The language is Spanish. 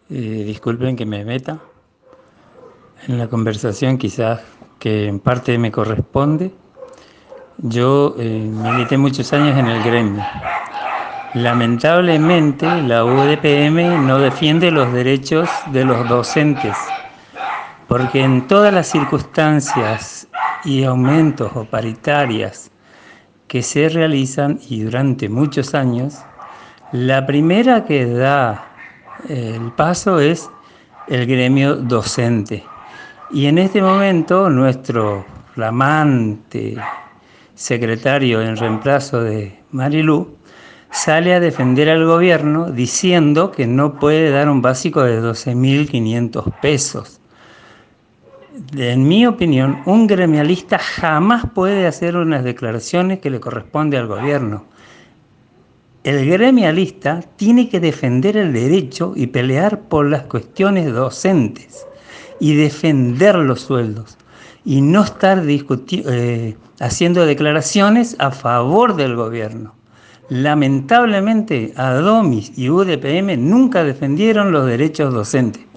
Disculpen que me meta en la conversación, quizás que en parte me corresponde. Yo milité muchos años en el gremio. Lamentablemente, la UDPM no defiende los derechos de los docentes, porque en todas las circunstancias y aumentos o paritarias que se realizan y durante muchos años, la primera que da el paso es el gremio docente. Y en este momento nuestro flamante secretario en reemplazo de Marilú sale a defender al gobierno diciendo que no puede dar un básico de 12.500 pesos. En mi opinión, un gremialista jamás puede hacer unas declaraciones que le corresponde al gobierno. El gremialista tiene que defender el derecho y pelear por las cuestiones docentes y defender los sueldos y no estar haciendo declaraciones a favor del gobierno. Lamentablemente, ADOMIS y UDPM nunca defendieron los derechos docentes.